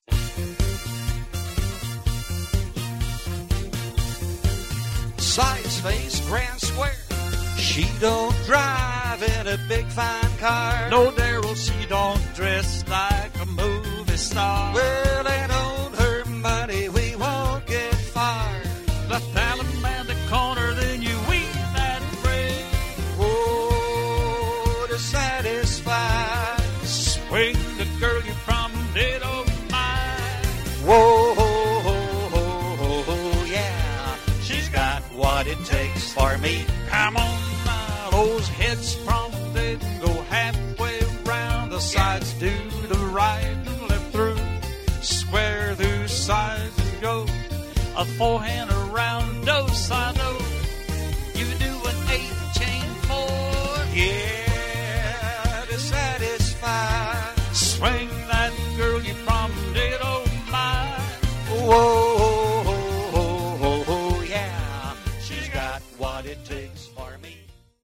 Size, face, grand square. She don't drive in a big fine car. No, Daryl, she don't dress like a movie star. Well, and on her money we won't get far. Left Alabama the corner, then you weave that break. Oh, to satisfy. Swing the girl you from did, oh my. Whoa, yeah. She's got what it takes for me. Come on now, those heads from they go halfway around. The sides do the right and left through. Square through sides and go. A forehand around, no side, no. You do an 8-chain-4. Yeah, to satisfy. Swing that girl you from did, oh my. Whoa, yeah. She's got what it takes for